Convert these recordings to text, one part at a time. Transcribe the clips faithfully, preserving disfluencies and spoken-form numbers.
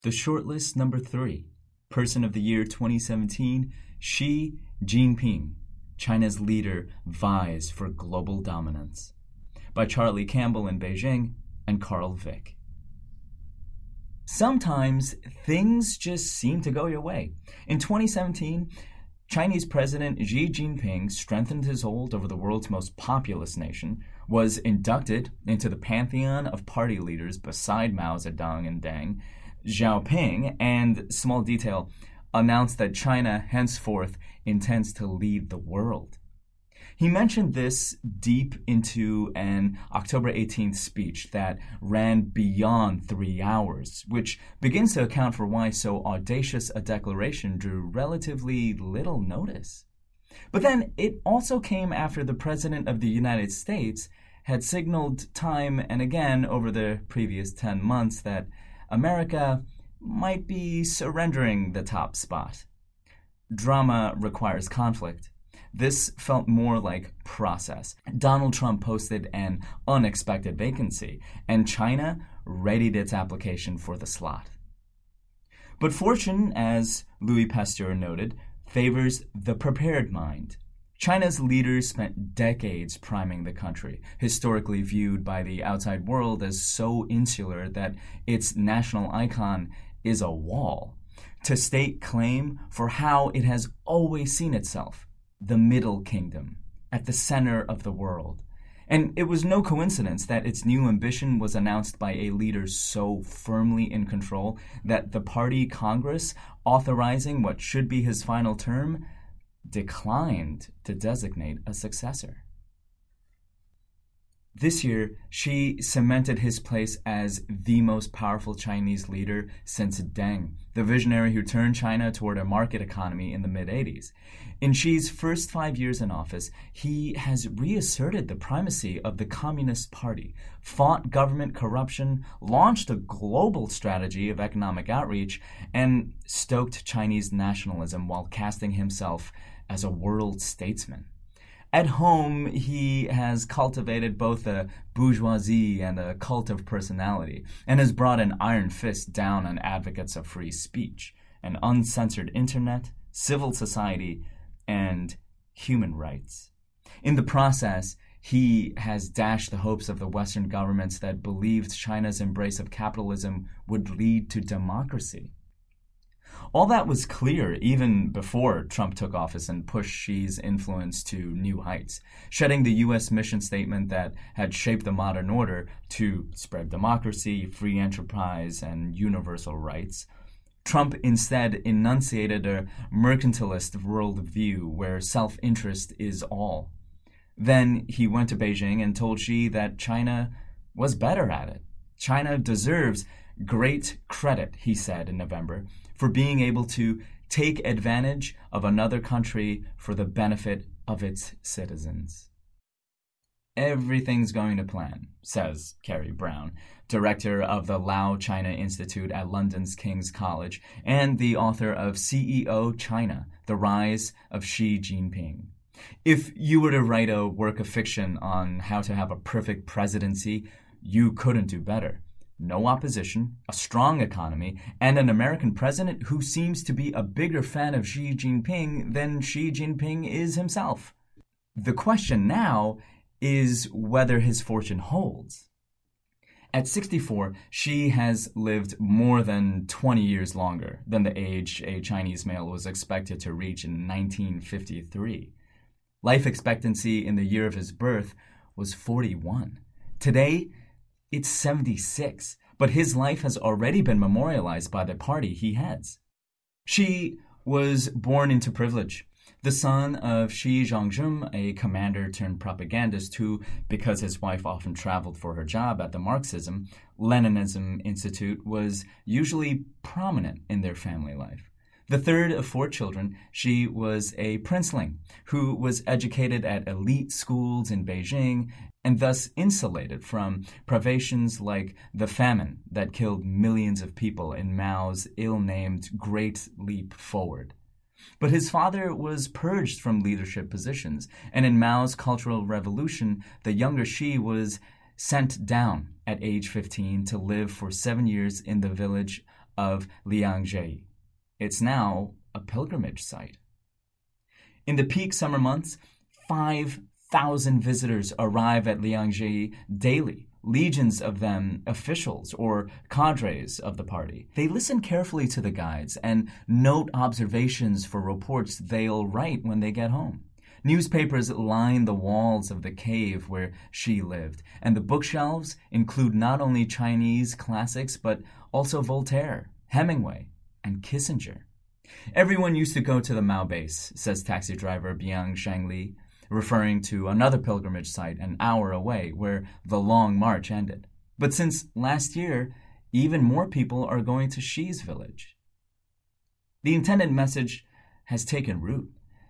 The shortlist number three, Person of the Year twenty seventeen, Xi Jinping, China's leader vies for global dominance, by Charlie Campbell in Beijing and Carl Vick. Sometimes things just seem to go your way. In twenty seventeen, Chinese President Xi Jinping strengthened his hold over the world's most populous nation, was inducted into the pantheon of party leaders beside Mao Zedong and Deng Xiaoping, and, small detail, announced that China henceforth intends to lead the world. He mentioned this deep into an October eighteenth speech that ran beyond three hours, which begins to account for why so audacious a declaration drew relatively little notice. But then it also came after the President of the United States had signaled time and again over the previous ten months that America might be surrendering the top spot. Drama requires conflict. This felt more like process. Donald Trump posted an unexpected vacancy, and China readied its application for the slot. But fortune, as Louis Pasteur noted, favors the prepared mind. China's leaders spent decades priming the country, historically viewed by the outside world as so insular that its national icon is a wall, to stake claim for how it has always seen itself, the Middle Kingdom, at the center of the world. And it was no coincidence that its new ambition was announced by a leader so firmly in control that the party Congress, authorizing what should be his final term, declined to designate a successor. This year, Xi cemented his place as the most powerful Chinese leader since Deng, the visionary who turned China toward a market economy in the mid-eighties. In Xi's first five years in office, he has reasserted the primacy of the Communist Party, fought government corruption, launched a global strategy of economic outreach, and stoked Chinese nationalism while casting himself as a world statesman. At home, he has cultivated both a bourgeoisie and a cult of personality, and has brought an iron fist down on advocates of free speech, an uncensored internet, civil society, and human rights. In the process, he has dashed the hopes of the Western governments that believed China's embrace of capitalism would lead to democracy. All that was clear even before Trump took office and pushed Xi's influence to new heights, shedding the U S mission statement that had shaped the modern order to spread democracy, free enterprise, and universal rights. Trump instead enunciated a mercantilist worldview where self-interest is all. Then he went to Beijing and told Xi that China was better at it. China deserves great credit, he said in November, for being able to take advantage of another country for the benefit of its citizens. Everything's going to plan, says Carrie Brown, director of the Lao China Institute at London's King's College and the author of C E O China, The Rise of Xi Jinping. If you were to write a work of fiction on how to have a perfect presidency, you couldn't do better. No opposition, a strong economy, and an American president who seems to be a bigger fan of Xi Jinping than Xi Jinping is himself. The question now is whether his fortune holds. At sixty-four, Xi has lived more than twenty years longer than the age a Chinese male was expected to reach in nineteen fifty-three. Life expectancy in the year of his birth was forty-one. Today, it's seventy-six, but his life has already been memorialized by the party he heads. Xi was born into privilege, the son of Xi Zhongjun, a commander-turned-propagandist who, because his wife often traveled for her job at the Marxism-Leninism Institute, was usually prominent in their family life. The third of four children, Xi was a princeling who was educated at elite schools in Beijing and thus insulated from privations like the famine that killed millions of people in Mao's ill-named Great Leap Forward. But his father was purged from leadership positions, and in Mao's Cultural Revolution, the younger Xi was sent down at age fifteen to live for seven years in the village of Liangzhi. It's now a pilgrimage site. In the peak summer months, five thousand visitors arrive at Liangzhi daily, legions of them officials or cadres of the party. They listen carefully to the guides and note observations for reports they'll write when they get home. Newspapers line the walls of the cave where she lived, and the bookshelves include not only Chinese classics but also Voltaire, Hemingway, and Kissinger. Everyone used to go to the Mao base, says taxi driver Biang Shangli, referring to another pilgrimage site an hour away where the long march ended. But since last year, even more people are going to Xi's village. The intended message has taken root.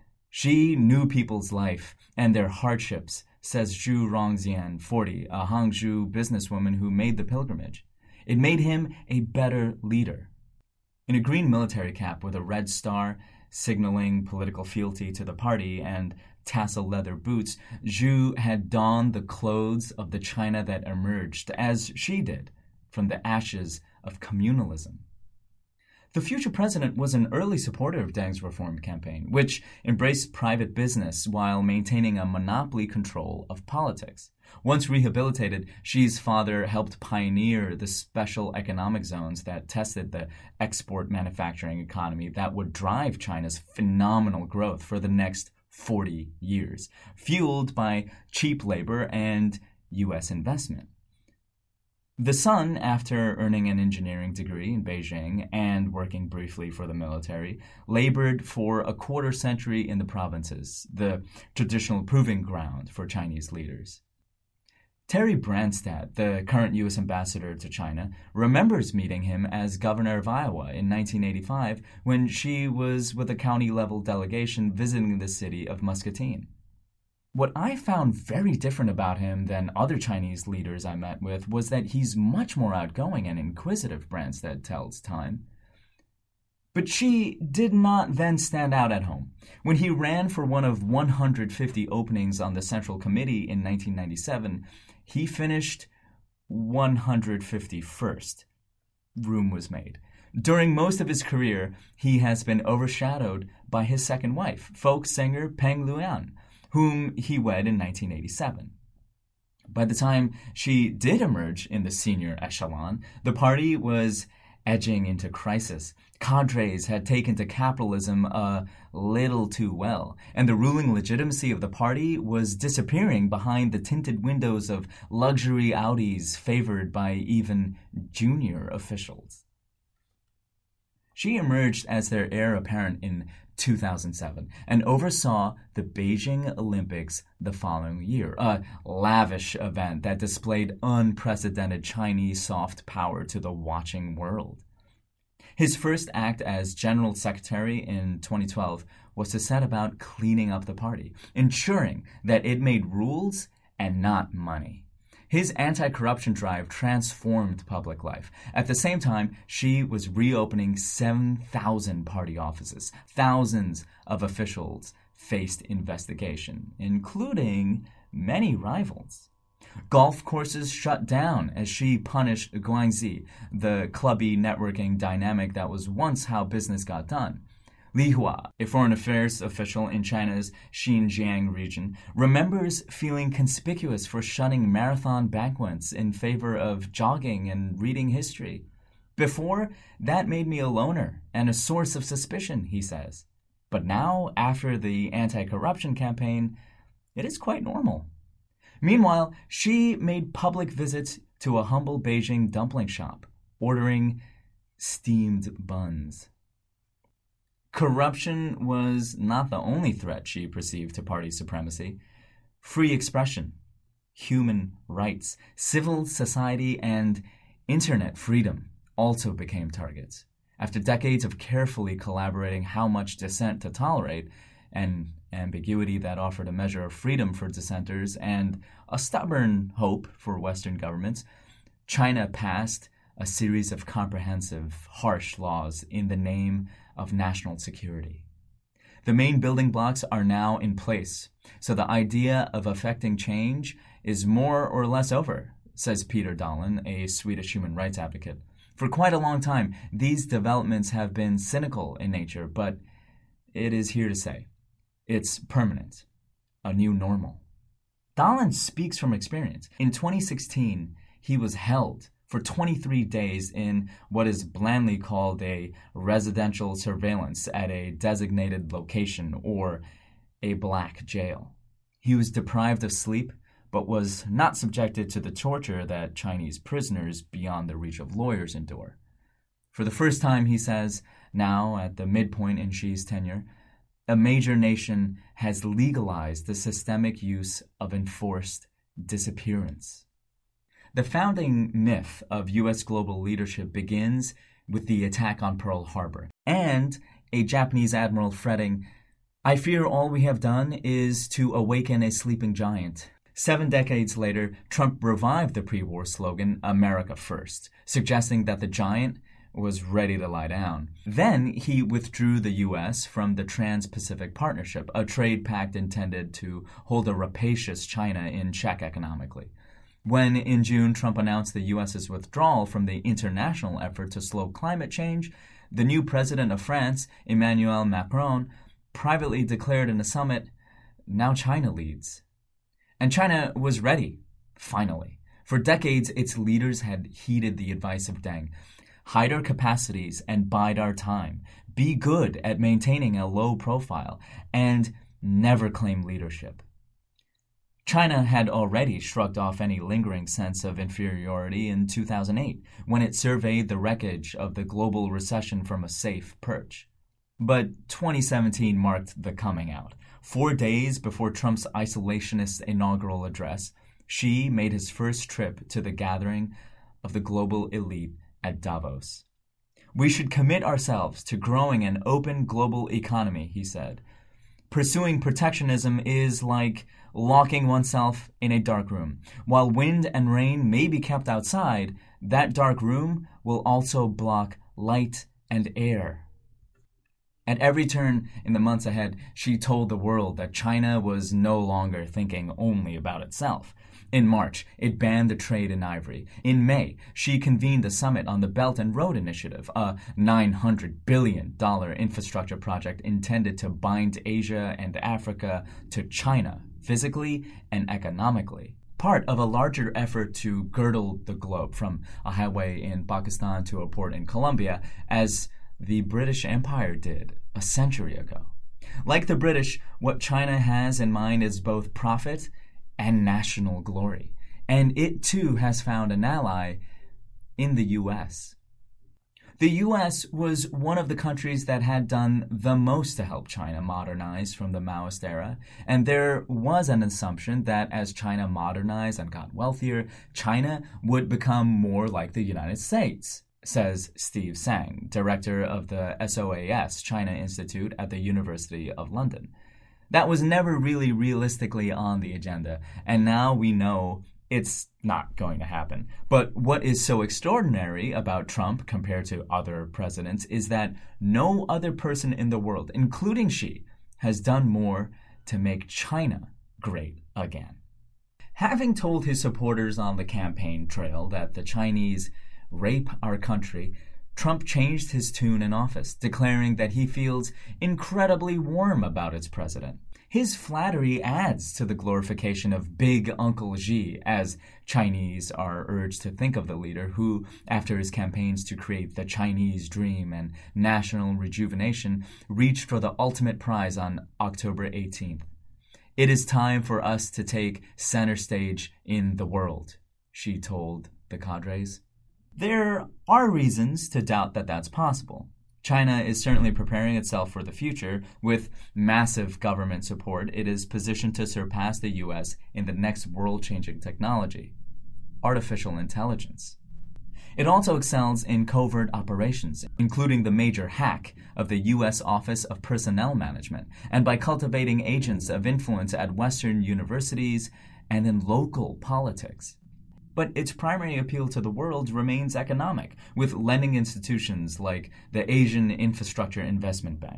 Xi knew people's life and their hardships, says Zhu Rongxian, forty, a Hangzhou businesswoman who made the pilgrimage. It made him a better leader. In a green military cap with a red star signaling political fealty to the party and tassel leather boots, Zhu had donned the clothes of the China that emerged, as she did, from the ashes of communalism. The future president was an early supporter of Deng's reform campaign, which embraced private business while maintaining a monopoly control of politics. Once rehabilitated, Xi's father helped pioneer the special economic zones that tested the export manufacturing economy that would drive China's phenomenal growth for the next forty years, fueled by cheap labor and U S investment. The son, after earning an engineering degree in Beijing and working briefly for the military, labored for a quarter century in the provinces, the traditional proving ground for Chinese leaders. Terry Branstad, the current U S ambassador to China, remembers meeting him as governor of Iowa in nineteen eighty-five when she was with a county-level delegation visiting the city of Muscatine. What I found very different about him than other Chinese leaders I met with was that he's much more outgoing and inquisitive, Branstad tells Time. But Xi did not then stand out at home. When he ran for one of one hundred fifty openings on the Central Committee in nineteen ninety-seven, he finished one hundred fifty-first. Room was made. During most of his career, he has been overshadowed by his second wife, folk singer Peng Luan, whom he wed in nineteen eighty-seven. By the time she did emerge in the senior echelon, the party was edging into crisis. Cadres had taken to capitalism a little too well, and the ruling legitimacy of the party was disappearing behind the tinted windows of luxury Audis favored by even junior officials. She emerged as their heir apparent in two thousand seven and oversaw the Beijing Olympics the following year, a lavish event that displayed unprecedented Chinese soft power to the watching world. His first act as general secretary in twenty twelve was to set about cleaning up the party, ensuring that it made rules and not money. His anti-corruption drive transformed public life. At the same time, Xi was reopening seven thousand party offices. Thousands of officials faced investigation, including many rivals. Golf courses shut down as Xi punished Guangxi, the clubby networking dynamic that was once how business got done. Li Hua, a foreign affairs official in China's Xinjiang region, remembers feeling conspicuous for shunning marathon banquets in favor of jogging and reading history. Before, that made me a loner and a source of suspicion, he says. But now, after the anti-corruption campaign, it is quite normal. Meanwhile, Xi made public visits to a humble Beijing dumpling shop, ordering steamed buns. Corruption was not the only threat Xi perceived to party supremacy. Free expression, human rights, civil society, and internet freedom also became targets. After decades of carefully collaborating how much dissent to tolerate, an ambiguity that offered a measure of freedom for dissenters and a stubborn hope for Western governments, China passed a series of comprehensive, harsh laws in the name of national security. The main building blocks are now in place, so the idea of affecting change is more or less over, says Peter Dahlin, a Swedish human rights advocate. For quite a long time, these developments have been cynical in nature, but it is here to say, it's permanent, a new normal. Dahlan speaks from experience. In twenty sixteen, he was held for twenty-three days in what is blandly called a residential surveillance at a designated location, or a black jail. He was deprived of sleep, but was not subjected to the torture that Chinese prisoners beyond the reach of lawyers endure. For the first time, he says, now at the midpoint in Xi's tenure, a major nation has legalized the systemic use of enforced disappearance. The founding myth of U S global leadership begins with the attack on Pearl Harbor, and a Japanese admiral fretting, "I fear all we have done is to awaken a sleeping giant." Seven decades later, Trump revived the pre-war slogan, America First, suggesting that the giant was ready to lie down. Then he withdrew the U S from the Trans-Pacific Partnership, a trade pact intended to hold a rapacious China in check economically. When, in June, Trump announced the U S's withdrawal from the international effort to slow climate change, the new president of France, Emmanuel Macron, privately declared in a summit, "Now China leads." And China was ready, finally. For decades, its leaders had heeded the advice of Deng. Hide our capacities and bide our time. Be good at maintaining a low profile, and never claim leadership. China had already shrugged off any lingering sense of inferiority in two thousand eight, when it surveyed the wreckage of the global recession from a safe perch. But twenty seventeen marked the coming out. Four days before Trump's isolationist inaugural address, Xi made his first trip to the gathering of the global elite at Davos. "We should commit ourselves to growing an open global economy," he said. "Pursuing protectionism is like locking oneself in a dark room. While wind and rain may be kept outside, that dark room will also block light and air." At every turn in the months ahead, she told the world that China was no longer thinking only about itself. In March, it banned the trade in ivory. In May, she convened a summit on the Belt and Road Initiative, a nine hundred billion dollars infrastructure project intended to bind Asia and Africa to China, physically and economically. Part of a larger effort to girdle the globe from a highway in Pakistan to a port in Colombia, as the British Empire did a century ago. Like the British, what China has in mind is both profit and national glory, and it too has found an ally in the U S. The U S was one of the countries that had done the most to help China modernize from the Maoist era, and there was an assumption that as China modernized and got wealthier, China would become more like the United States, says Steve Sang, director of the S O A S China Institute at the University of London. That was never really realistically on the agenda, and now we know it's not going to happen. But what is so extraordinary about Trump compared to other presidents is that no other person in the world, including Xi, has done more to make China great again. Having told his supporters on the campaign trail that the Chinese rape our country, Trump changed his tune in office, declaring that he feels incredibly warm about its president. His flattery adds to the glorification of Big Uncle Xi, as Chinese are urged to think of the leader who, after his campaigns to create the Chinese dream and national rejuvenation, reached for the ultimate prize on October eighteenth. "It is time for us to take center stage in the world," Xi told the cadres. There are reasons to doubt that that's possible. China is certainly preparing itself for the future. With massive government support, it is positioned to surpass the U S in the next world-changing technology, artificial intelligence. It also excels in covert operations, including the major hack of the U S Office of Personnel Management, and by cultivating agents of influence at Western universities and in local politics. But its primary appeal to the world remains economic, with lending institutions like the Asian Infrastructure Investment Bank.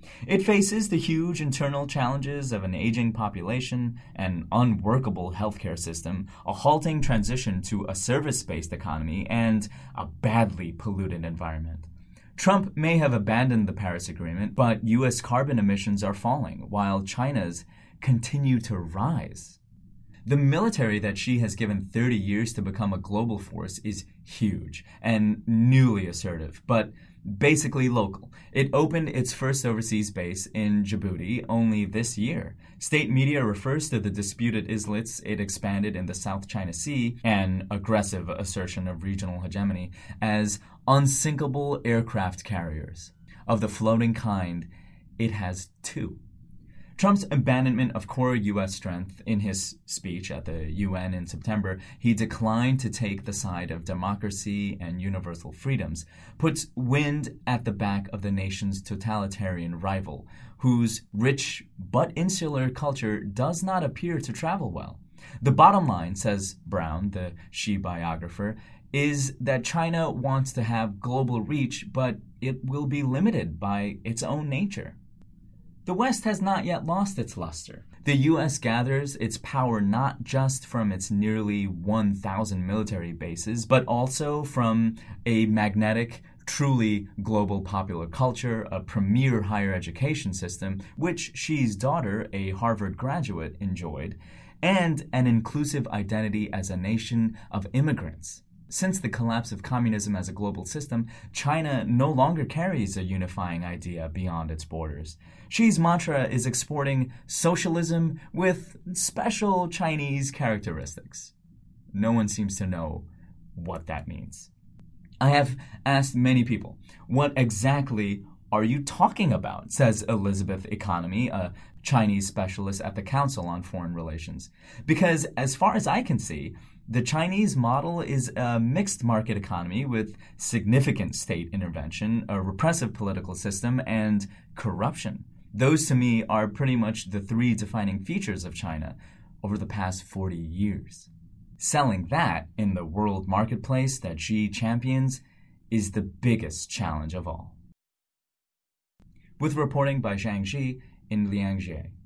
It faces the huge internal challenges of an aging population, an unworkable healthcare system, a halting transition to a service-based economy, and a badly polluted environment. Trump may have abandoned the Paris Agreement, but U S carbon emissions are falling, while China's continue to rise. The military that Xi has given thirty years to become a global force is huge and newly assertive, but basically local. It opened its first overseas base in Djibouti only this year. State media refers to the disputed islets it expanded in the South China Sea, an aggressive assertion of regional hegemony, as unsinkable aircraft carriers. Of the floating kind, it has two. Trump's abandonment of core U S strength in his speech at the U N in September, he declined to take the side of democracy and universal freedoms, puts wind at the back of the nation's totalitarian rival, whose rich but insular culture does not appear to travel well. The bottom line, says Brown, the Xi biographer, is that China wants to have global reach, but it will be limited by its own nature. The West has not yet lost its luster. The U S gathers its power not just from its nearly one thousand military bases, but also from a magnetic, truly global popular culture, a premier higher education system, which Xi's daughter, a Harvard graduate, enjoyed, and an inclusive identity as a nation of immigrants. Since the collapse of communism as a global system, China no longer carries a unifying idea beyond its borders. Xi's mantra is exporting socialism with special Chinese characteristics. No one seems to know what that means. I have asked many people, what exactly are you talking about, says Elizabeth Economy, a Chinese specialist at the Council on Foreign Relations. Because as far as I can see, the Chinese model is a mixed market economy with significant state intervention, a repressive political system, and corruption. Those, to me, are pretty much the three defining features of China over the past forty years. Selling that in the world marketplace that Xi champions is the biggest challenge of all. With reporting by Zhang Xi in Liangjie.